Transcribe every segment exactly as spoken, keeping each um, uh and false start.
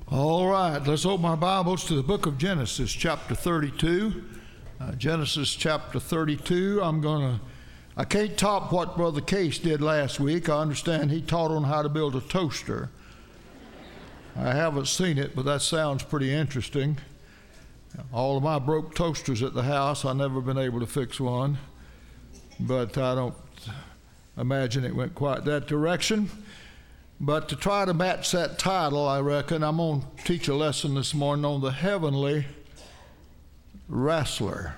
All right, let's open our Bibles to the book of Genesis, chapter thirty-two. Uh, Genesis chapter thirty-two. I'm going to, I can't top what Brother Case did last week. I understand he taught on how to build a toaster. I haven't seen it, but that sounds pretty interesting. All of my broke toasters at the house, I've never been able to fix one, but I don't imagine it went quite that direction. But to try to match that title, I reckon, I'm going to teach a lesson this morning on the heavenly wrestler.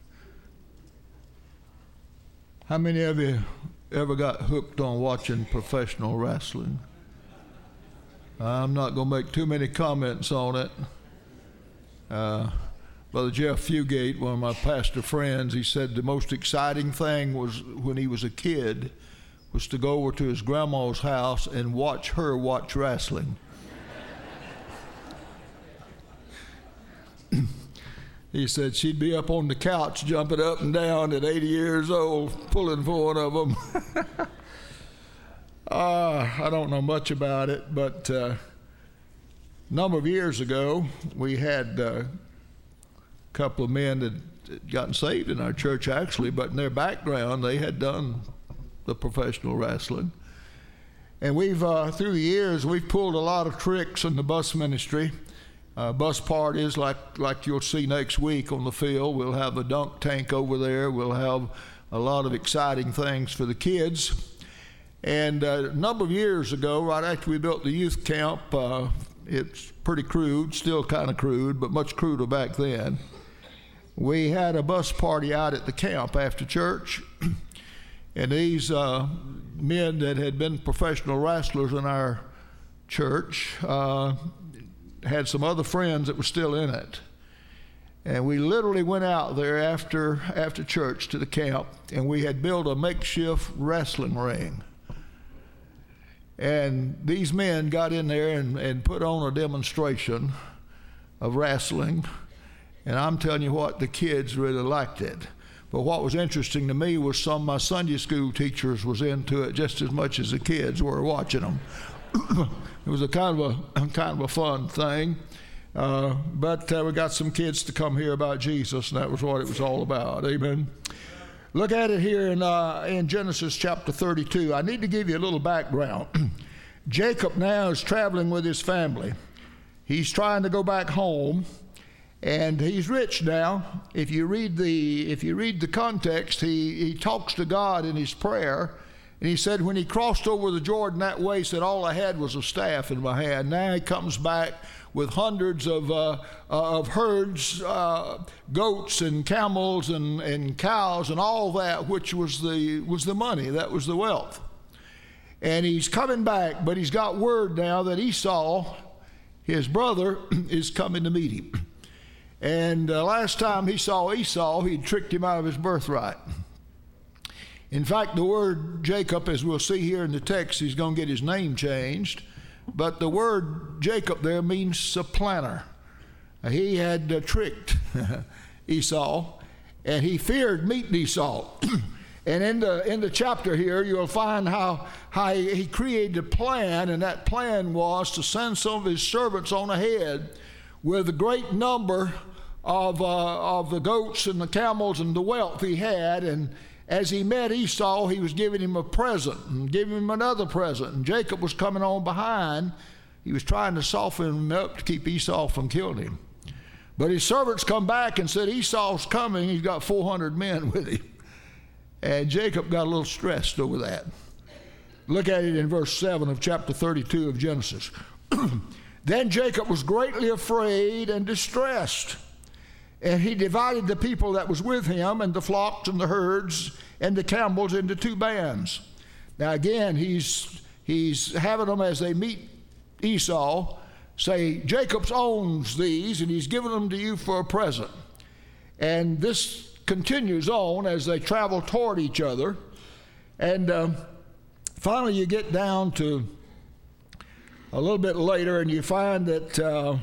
How many of you ever got hooked on watching professional wrestling? I'm not going to make too many comments on it. Uh, Brother Jeff Fugate, one of my pastor friends, he said the most exciting thing was when he was a kid was to go over to his grandma's house and watch her watch wrestling. He said she'd be up on the couch jumping up and down at eighty years old, pulling for one of them. uh, I don't know much about it, but uh, a number of years ago, we had uh, a couple of men that had gotten saved in our church, actually, but in their background, they had done the professional wrestling. And we've, uh, through the years, we've pulled a lot of tricks in the bus ministry. Uh, bus parties like, like you'll see next week on the field. We'll have a dunk tank over there. We'll have a lot of exciting things for the kids. And uh, a number of years ago, right after we built the youth camp, uh, it's pretty crude, still kind of crude, but much cruder back then. We had a bus party out at the camp after church. And these uh, men that had been professional wrestlers in our church uh, had some other friends that were still in it. And we literally went out there after after church to the camp, and we had built a makeshift wrestling ring. And these men got in there and, and put on a demonstration of wrestling. And I'm telling you what, the kids really liked it. But what was interesting to me was some of my Sunday school teachers was into it just as much as the kids were watching them. It was a kind of a kind of a fun thing. Uh, but uh, we got some kids to come hear about Jesus, and that was what it was all about. Amen. Look at it here in uh, in Genesis chapter thirty-two. I need to give you a little background. Jacob now is traveling with his family. He's trying to go back home. And he's rich now. If you read the if you read the context, he, he talks to God in his prayer. And he said when he crossed over the Jordan that way, he said, all I had was a staff in my hand. Now he comes back with hundreds of uh, of herds, uh, goats and camels and, and cows and all that, which was the was the money, that was the wealth. And he's coming back, but he's got word now that Esau, his brother, is coming to meet him. And uh, last time he saw Esau, he tricked him out of his birthright. In fact, the word Jacob, as we'll see here in the text, he's going to get his name changed. But the word Jacob there means supplanter. Uh, he had uh, tricked Esau, and he feared meeting Esau. And in the in the chapter here, you'll find how, how he, he created a plan, and that plan was to send some of his servants on ahead with a great number of uh, of the goats and the camels and the wealth he had. And as he met Esau, he was giving him a present and giving him another present. And Jacob was coming on behind. He was trying to soften him up to keep Esau from killing him. But his servants come back and said, Esau's coming. He's got four hundred men with him. And Jacob got a little stressed over that. Look at it in verse seven of chapter thirty-two of Genesis. Then Jacob was greatly afraid and distressed, and he divided the people that was with him and the flocks and the herds and the camels into two bands. Now again, he's he's having them as they meet Esau say, Jacob owns these, and he's giving them to you for a present. And this continues on as they travel toward each other. And um, finally you get down to a little bit later, and you find that, uh,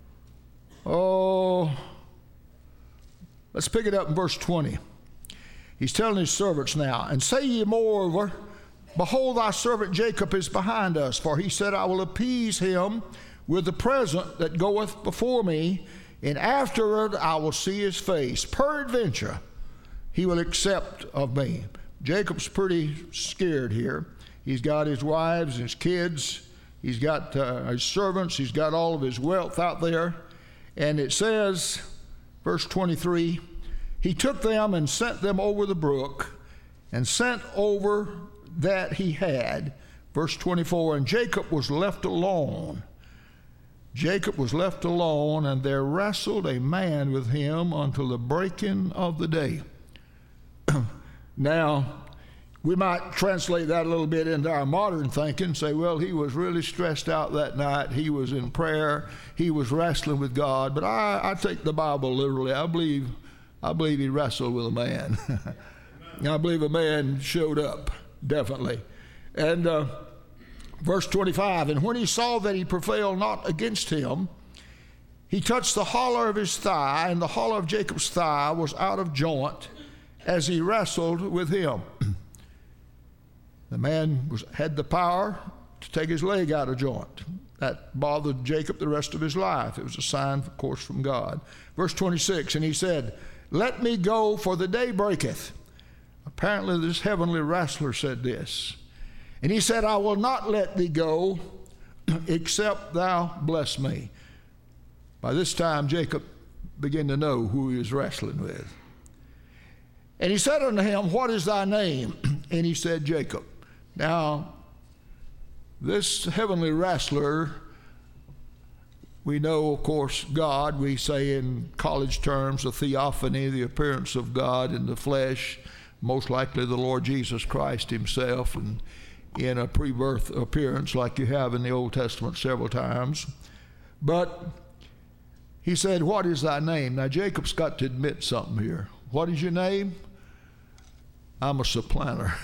oh, let's pick it up in verse twenty. He's telling his servants now, and say ye moreover, behold, thy servant Jacob is behind us, for he said, I will appease him with the present that goeth before me, and afterward I will see his face. Peradventure he will accept of me. Jacob's pretty scared here. He's got his wives, his kids, he's got uh, his servants, he's got all of his wealth out there. And it says, verse twenty-three, he took them and sent them over the brook, and sent over that he had. Verse twenty-four, and Jacob was left alone. Jacob was left alone, and there wrestled a man with him until the breaking of the day. Now, we might translate that a little bit into our modern thinking, say, well, he was really stressed out that night. He was in prayer. He was wrestling with God. But I, I take the Bible literally. I believe, I believe he wrestled with a man. I believe a man showed up, definitely. And uh, verse twenty-five, and when he saw that he prevailed not against him, he touched the hollow of his thigh, and the hollow of Jacob's thigh was out of joint as he wrestled with him. The man was, had the power to take his leg out of joint. That bothered Jacob the rest of his life. It was a sign, of course, from God. Verse twenty-six, and he said, let me go, for the day breaketh. Apparently this heavenly wrestler said this. And he said, I will not let thee go, except thou bless me. By this time, Jacob began to know who he was wrestling with. And he said unto him, what is thy name? And he said, Jacob. Now, this heavenly wrestler, we know, of course, God. We say in college terms, a theophany, the appearance of God in the flesh, most likely the Lord Jesus Christ himself, and in a pre-birth appearance like you have in the Old Testament several times. But he said, what is thy name? Now, Jacob's got to admit something here. What is your name? I'm a supplanter.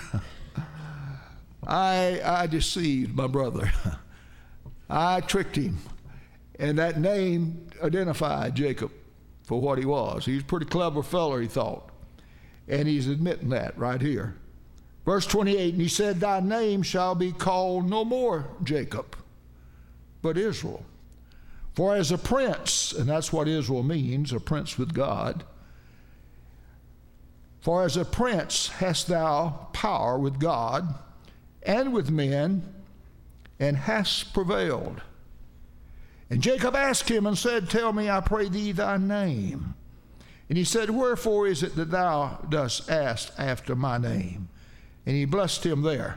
I, I deceived my brother. I tricked him. And that name identified Jacob for what he was. He's a pretty clever fellow, he thought. And he's admitting that right here. Verse twenty-eight, and he said, thy name shall be called no more Jacob, but Israel. For as a prince, and that's what Israel means, a prince with God, for as a prince hast thou power with God and with men, and hast prevailed. And Jacob asked him and said, tell me, I pray thee, thy name. And he said, wherefore is it that thou dost ask after my name? And he blessed him there.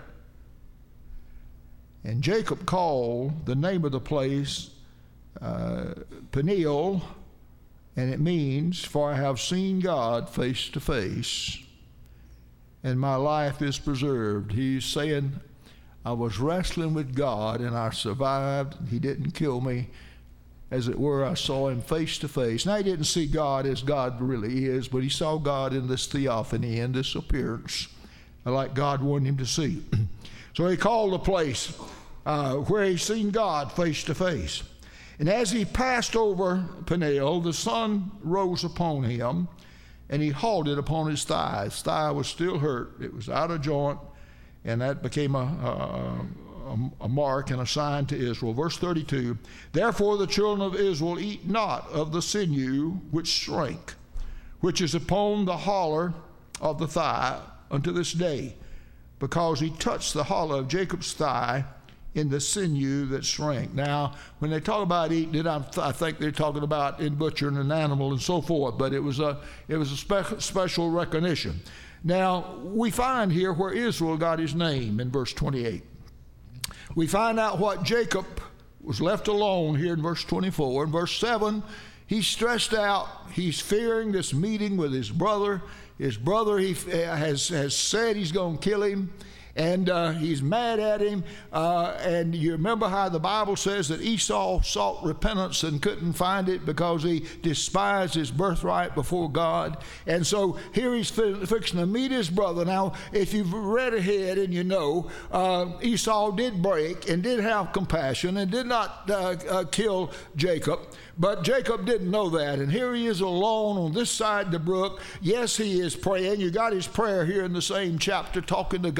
And Jacob called the name of the place uh, Peniel, and it means, for I have seen God face to face, and my life is preserved. He's saying, I was wrestling with God, and I survived. He didn't kill me. As it were, I saw him face to face. Now, he didn't see God as God really is, but he saw God in this theophany, in this appearance, like God wanted him to see. So he called the place uh, where he seen God face to face. And as he passed over Peniel, the sun rose upon him, and he halted upon his thigh. His thigh was still hurt. It was out of joint, and that became a, a, a mark and a sign to Israel. Verse thirty-two, therefore the children of Israel eat not of the sinew which shrank, which is upon the hollow of the thigh unto this day, because he touched the hollow of Jacob's thigh in the sinew that shrank. Now, when they talk about eating it, I, I think they're talking about in butchering an animal and so forth, but it was a, it was a spe- special recognition. Now, we find here where Israel got his name in verse twenty-eight. We find out what Jacob was left alone here in verse twenty-four. In verse seven, he's stressed out. He's fearing this meeting with his brother. His brother he has, has said he's going to kill him, and uh, he's mad at him. Uh, and you remember how the Bible says that Esau sought repentance and couldn't find it because he despised his birthright before God. And so here he's fi- fixing to meet his brother. Now, if you've read ahead and you know, uh, Esau did break and did have compassion and did not uh, uh, kill Jacob. But Jacob didn't know that, and here he is alone on this side of the brook. Yes, he is praying. You got his prayer here in the same chapter, talking to God.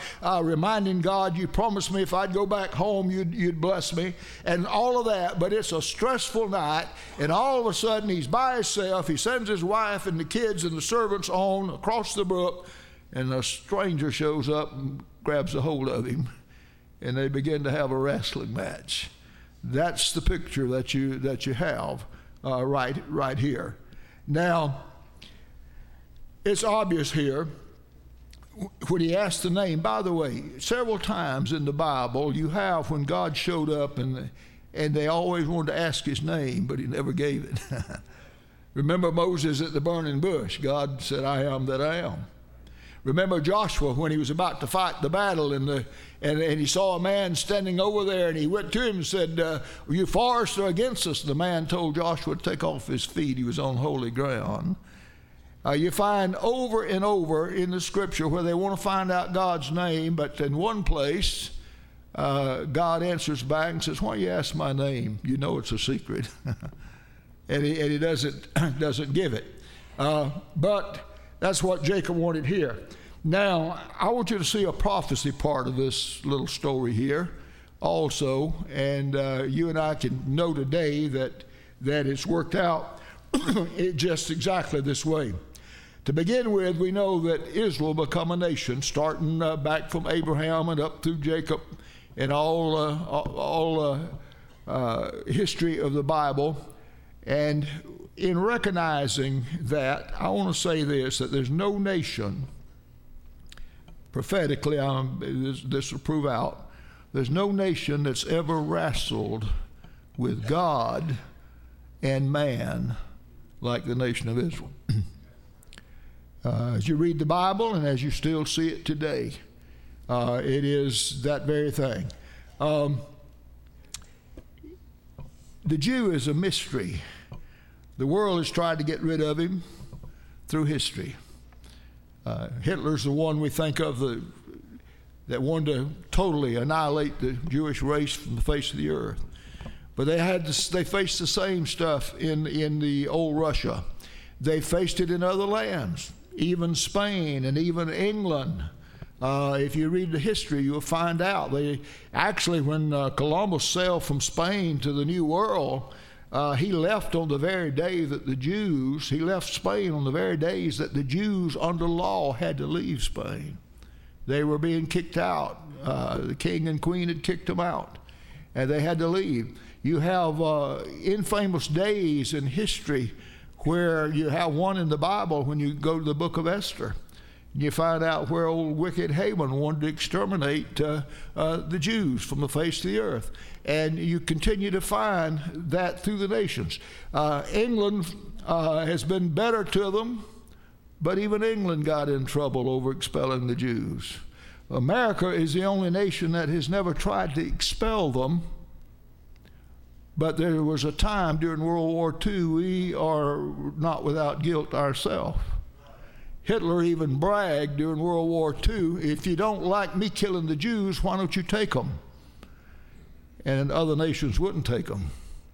uh, reminding God, you promised me if I'd go back home, you'd, you'd bless me, and all of that. But it's a stressful night, and all of a sudden he's by himself. He sends his wife and the kids and the servants on across the brook, and a stranger shows up and grabs a hold of him, and they begin to have a wrestling match. That's the picture that you that you have uh, right right here. Now, it's obvious here when he asked the name. By the way, several times in the Bible you have when God showed up and and they always wanted to ask his name, but he never gave it. Remember Moses at the burning bush. God said, "I am that I am." Remember Joshua when he was about to fight the battle and, the, and, and he saw a man standing over there, and he went to him and said, uh, "Are you for us or against us?" The man told Joshua to take off his feet. He was on holy ground. Uh, you find over and over in the scripture where they want to find out God's name, but in one place uh, God answers back and says, "Why you ask my name? You know it's a secret." and, he, and he doesn't, doesn't give it. Uh, but that's what Jacob wanted here. Now, I want you to see a prophecy part of this little story here also, and uh, you and I can know today that, that it's worked out it just exactly this way. To begin with, we know that Israel become a nation, starting uh, back from Abraham and up through Jacob and all, uh, all uh, uh, history of the Bible. And in recognizing that, I want to say this, that there's no nation, prophetically, um, this, this will prove out, there's no nation that's ever wrestled with God and man like the nation of Israel. uh, as you read the Bible and as you still see it today, uh, it is that very thing. Um, the Jew is a mystery. The world has tried to get rid of him through history. Uh, Hitler's the one we think of the, that wanted to totally annihilate the Jewish race from the face of the earth. But they had this, they faced the same stuff in, in the old Russia. They faced it in other lands, even Spain and even England. Uh, if you read the history, you'll find out. They actually, when uh, Columbus sailed from Spain to the New World, Uh, he left on the very day that the Jews, he left Spain on the very days that the Jews under law had to leave Spain. They were being kicked out. Uh, the king and queen had kicked them out, and they had to leave. You have uh, infamous days in history where you have one in the Bible when you go to the book of Esther. You find out where old wicked Haman wanted to exterminate uh, uh, the Jews from the face of the earth. And you continue to find that through the nations. Uh, England uh, has been better to them, but even England got in trouble over expelling the Jews. America is the only nation that has never tried to expel them, but there was a time during World War Two we are not without guilt ourselves. Hitler even bragged during World War Two, "If you don't like me killing the Jews, why don't you take them?" And other nations wouldn't take them.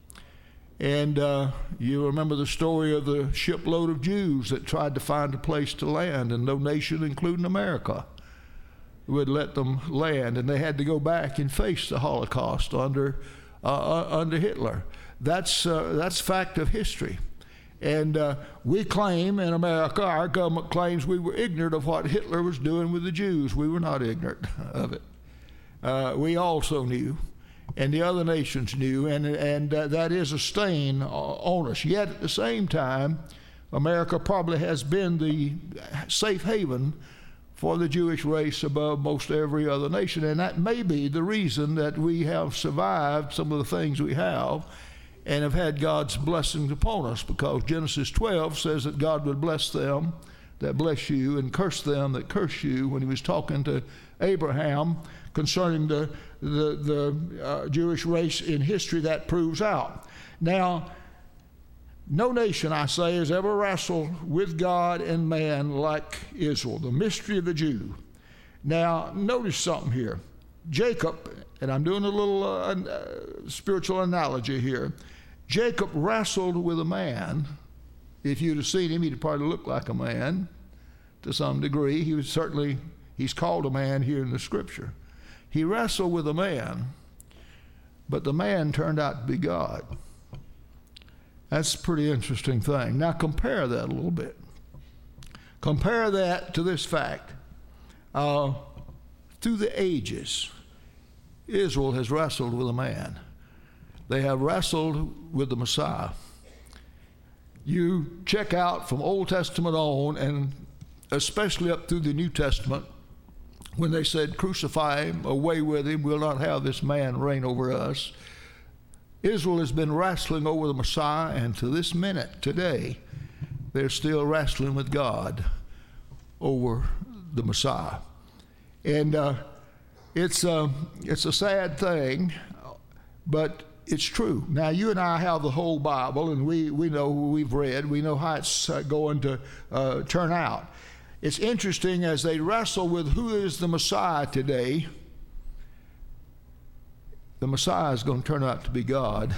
And uh, you remember the story of the shipload of Jews that tried to find a place to land, and no nation, including America, would let them land, and they had to go back and face the Holocaust under uh, under Hitler. That's uh, that's fact of history. And uh, we claim in America, our government claims we were ignorant of what Hitler was doing with the Jews. We were not ignorant of it. Uh, we also knew, and the other nations knew, and, and uh, that is a stain on us. Yet at the same time, America probably has been the safe haven for the Jewish race above most every other nation, and that may be the reason that we have survived some of the things we have and have had God's blessings upon us, because Genesis twelve says that God would bless them that bless you and curse them that curse you, when he was talking to Abraham concerning the, the, the uh, Jewish race in history. That proves out. Now, no nation, I say, has ever wrestled with God and man like Israel, the mystery of the Jew. Now, notice something here. Jacob, and I'm doing a little uh, uh, spiritual analogy here. Jacob wrestled with a man. If you'd have seen him, he'd probably look like a man to some degree. He was certainly He's called a man here in the scripture. He wrestled with a man, but the man turned out to be God. That's a pretty interesting thing. Now compare that a little bit. Compare that to this fact. Uh, through the ages, Israel has wrestled with a man. They have wrestled with the Messiah. You check out from Old Testament on, and especially up through the New Testament, when they said, crucify him, away with him, we'll not have this man reign over us. Israel has been wrestling over the Messiah, and to this minute, today, they're still wrestling with God over the Messiah. And uh, it's, uh, it's a sad thing, but it's true. Now, you and I have the whole Bible, and we, we know who we've read. We know how it's uh, going to uh, turn out. It's interesting as they wrestle with who is the Messiah today, the Messiah is going to turn out to be God,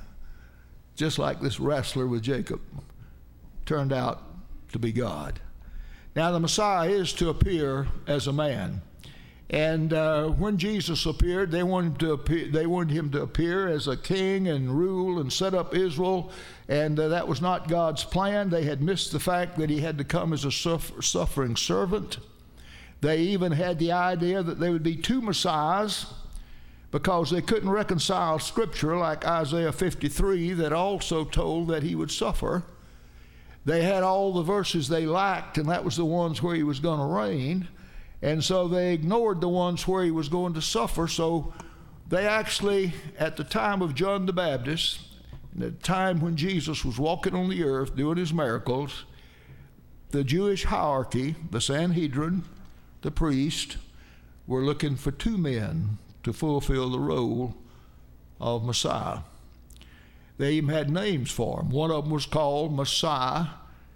just like this wrestler with Jacob turned out to be God. Now, the Messiah is to appear as a man. And uh, when Jesus appeared, they wanted, to appear, they wanted him to appear as a king and rule and set up Israel. And uh, that was not God's plan. They had missed the fact that he had to come as a suffer- suffering servant. They even had the idea that there would be two Messiahs, because they couldn't reconcile Scripture like Isaiah fifty-three that also told that he would suffer. They had all the verses they lacked, and that was the ones where he was going to reign. And so they ignored the ones where he was going to suffer. So they actually, at the time of John the Baptist, the time when Jesus was walking on the earth doing his miracles, the Jewish hierarchy, the Sanhedrin, the priest, were looking for two men to fulfill the role of Messiah. They even had names for him. One of them was called Messiah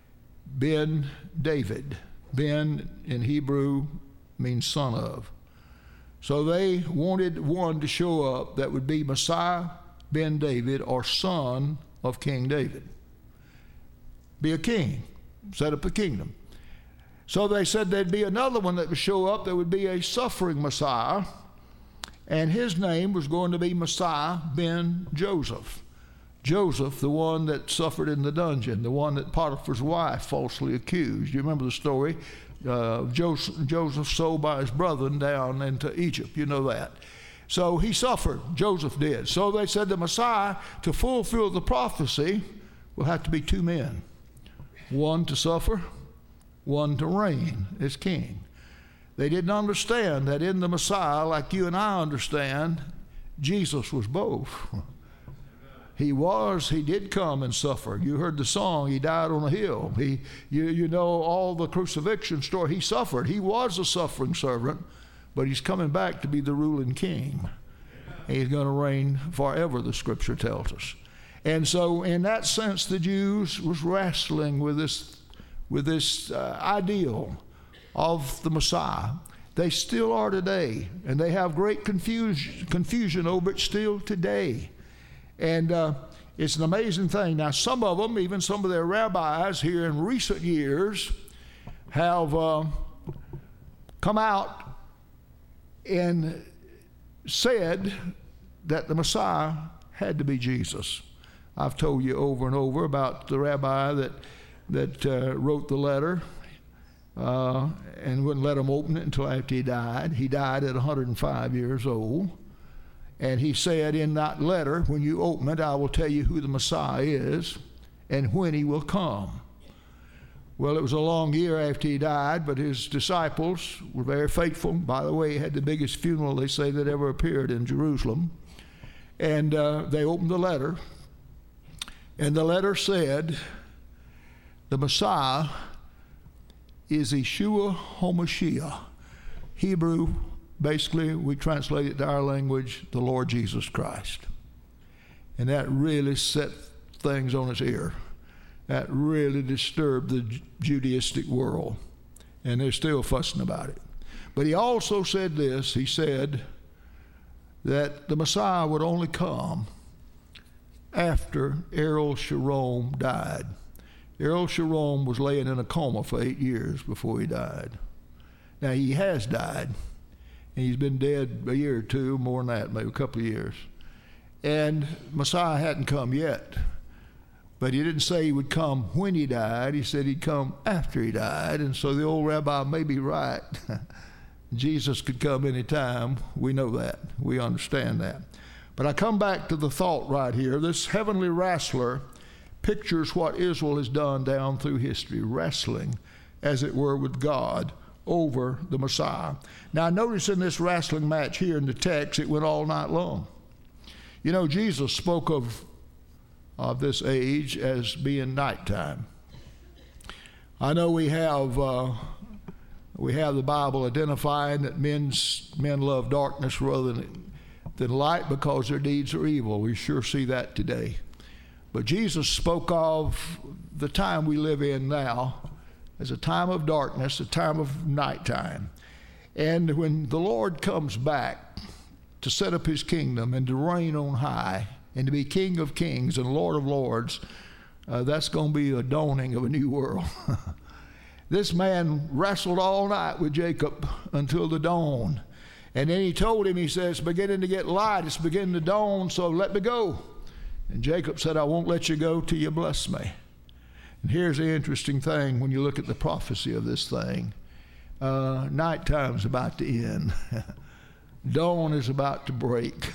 ben David. Ben in Hebrew means son of. So they wanted one to show up that would be Messiah ben David, or son of King David. Be a king, set up a kingdom. So they said there'd be another one that would show up that would be a suffering Messiah, and his name was going to be Messiah ben Joseph. Joseph, the one that suffered in the dungeon, the one that Potiphar's wife falsely accused. You remember the story? Uh, Joseph, Joseph sold by his brethren down into Egypt. You know that. So he suffered. Joseph did. So they said the Messiah, to fulfill the prophecy, will have to be two men. One to suffer, one to reign as king. They didn't understand that in the Messiah, like you and I understand, Jesus was both. He was, he did come and suffer. You heard the song, he died on a hill. He, you, you know all the crucifixion story. He suffered. He was a suffering servant, but he's coming back to be the ruling king. He's going to reign forever, the scripture tells us. And so in that sense, the Jews was wrestling with this, with this uh, ideal of the Messiah. They still are today, and they have great confusion, confusion over it still today. And uh, it's an amazing thing. Now, some of them, even some of their rabbis here in recent years, have uh, come out and said that the Messiah had to be Jesus. I've told you over and over about the rabbi that, that uh, wrote the letter uh, and wouldn't let him open it until after he died. He died at one hundred five years old. And he said in that letter, when you open it, I will tell you who the Messiah is and when he will come. Well, it was a long year after he died, but his disciples were very faithful. By the way, he had the biggest funeral, they say, that ever appeared in Jerusalem. And uh, they opened the letter, and the letter said, the Messiah is Yeshua HaMashiach. Hebrew, basically, we translate it to our language, the Lord Jesus Christ. And that really set things on its ear. That really disturbed the Judaistic world. And they're still fussing about it. But he also said this. He said that the Messiah would only come after Ariel Sharon died. Ariel Sharon was laying in a coma for eight years before he died. Now, he has died, and he's been dead a year or two, more than that, maybe a couple of years. And Messiah hadn't come yet. But he didn't say he would come when he died. He said he'd come after he died. And so the old rabbi may be right. Jesus could come any time. We know that. We understand that. But I come back to the thought right here. This heavenly wrestler pictures what Israel has done down through history, wrestling, as it were, with God over the Messiah. Now, notice in this wrestling match here in the text, it went all night long. You know, Jesus spoke of of this age as being nighttime. I know we have uh, we have the Bible identifying that men's men love darkness rather than than light because their deeds are evil. We sure see that today. But Jesus spoke of the time we live in now as a time of darkness, a time of nighttime. And when the Lord comes back to set up his kingdom and to reign on high, and to be King of Kings and Lord of Lords, uh, that's going to be a dawning of a new world. This man wrestled all night with Jacob until the dawn. And then he told him, he says, it's beginning to get light, it's beginning to dawn, so let me go. And Jacob said, I won't let you go till you bless me. And here's the interesting thing when you look at the prophecy of this thing. Uh, nighttime's about to end. Dawn is about to break.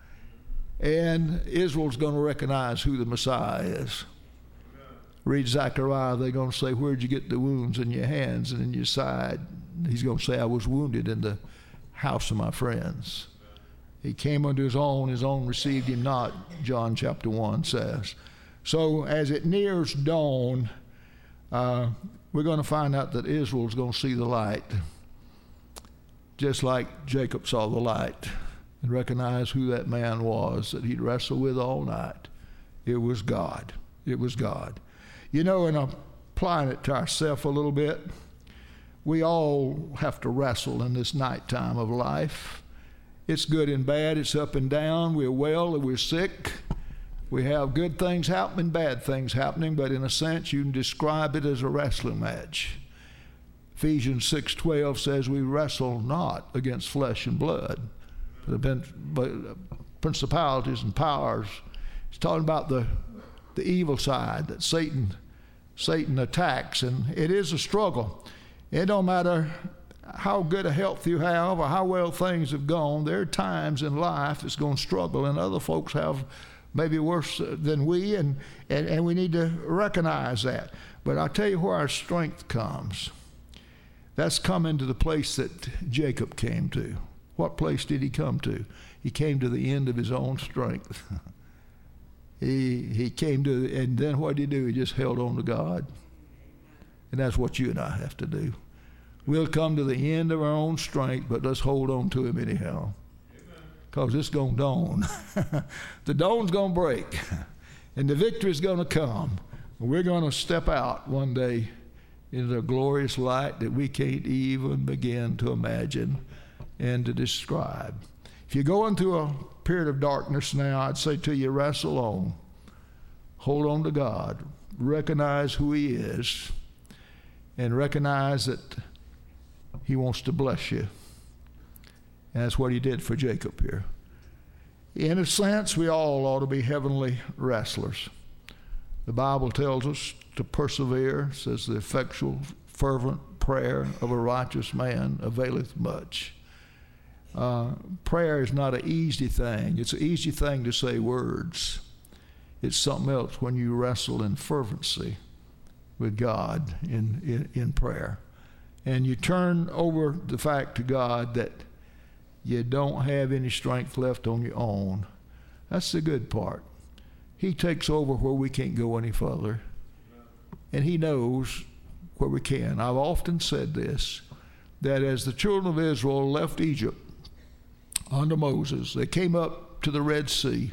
And Israel's going to recognize who the Messiah is. Read Zechariah, they're going to say, where'd you get the wounds in your hands and in your side? He's going to say, I was wounded in the house of my friends. He came unto his own, his own received him not, John chapter one says. So as it nears dawn, uh, we're going to find out that Israel's going to see the light, just like Jacob saw the light, and recognize who that man was that he'd wrestled with all night. It was God. It was God. You know, and applying it to ourselves a little bit, we all have to wrestle in this nighttime of life. It's good and bad. It's up and down. We're well or we're sick. We have good things happening, bad things happening, but in a sense you can describe it as a wrestling match. Ephesians six twelve says we wrestle not against flesh and blood, but principalities and powers. It's talking about the the evil side that Satan Satan attacks, and it is a struggle. It don't matter how good a health you have or how well things have gone. There are times in life it's going to struggle, and other folks have maybe worse than we, and, and, and we need to recognize that. But I'll tell you where our strength comes. That's coming to the place that Jacob came to. What place did he come to? He came to the end of his own strength. he he came to, and then what did he do? He just held on to God. And that's what you and I have to do. We'll come to the end of our own strength, but let's hold on to him anyhow. Because it's going to dawn. The dawn's going to break. And the victory's going to come. We're going to step out one day into a glorious light that we can't even begin to imagine and to describe. If you go into a period of darkness now, I'd say to you, wrestle on. Hold on to God. Recognize who he is. And recognize that he wants to bless you. And that's what he did for Jacob here. In a sense, we all ought to be heavenly wrestlers. The Bible tells us to persevere. It says the effectual, fervent prayer of a righteous man availeth much. Uh, prayer is not an easy thing. It's an easy thing to say words. It's something else when you wrestle in fervency with God in, in, in prayer. And you turn over the fact to God that you don't have any strength left on your own. That's the good part. He takes over where we can't go any further. And he knows where we can. I've often said this, that as the children of Israel left Egypt under Moses, they came up to the Red Sea.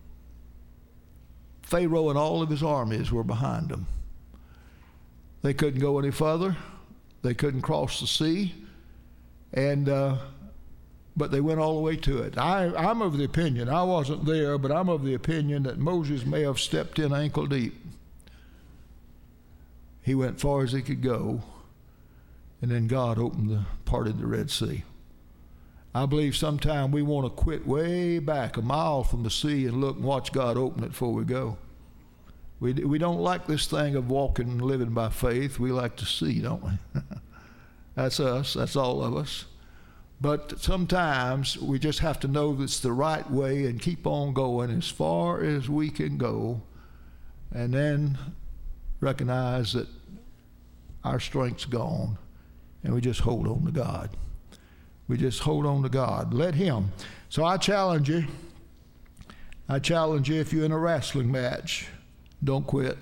Pharaoh and all of his armies were behind them. They couldn't go any further. They couldn't cross the sea. And uh, but they went all the way to it. I, I'm of the opinion, I wasn't there, but I'm of the opinion that Moses may have stepped in ankle deep. He went far as he could go. and then God opened the parted the Red Sea. I believe sometime we want to quit way back a mile from the sea and look and watch God open it before we go. We, we don't like this thing of walking and living by faith. We like to see, don't we? That's us. That's all of us. But sometimes we just have to know that's the right way and keep on going as far as we can go, and then recognize that our strength's gone, and we just hold on to God. We just hold on to God. Let Him. So I challenge you. I challenge you, if you're in a wrestling match, don't quit.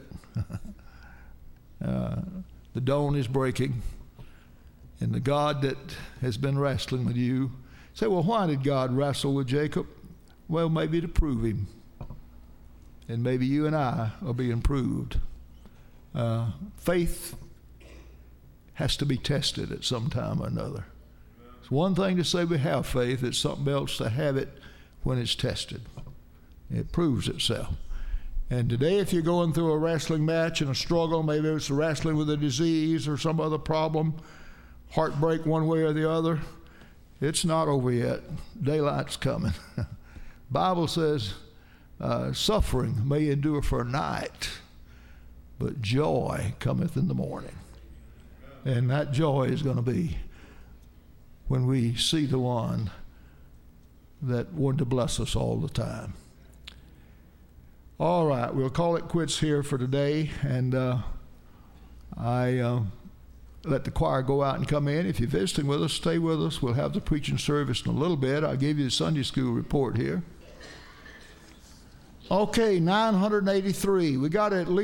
uh, the dawn is breaking. And the God that has been wrestling with you, say, well, why did God wrestle with Jacob? Well, maybe to prove him. And maybe you and I are being proved. Uh, faith has to be tested at some time or another. It's one thing to say we have faith. It's something else to have it when it's tested. It proves itself. And today, if you're going through a wrestling match and a struggle, maybe it's wrestling with a disease or some other problem, heartbreak one way or the other, it's not over yet. Daylight's coming. Bible says uh, suffering may endure for a night, but joy cometh in the morning. And that joy is going to be when we see the one that wanted to bless us all the time. All right, we'll call it quits here for today, and uh, I... Uh, let the choir go out and come in. If you're visiting with us, stay with us. We'll have the preaching service in a little bit. I'll give you the Sunday school report here. Okay, nine hundred eighty-three. We got at least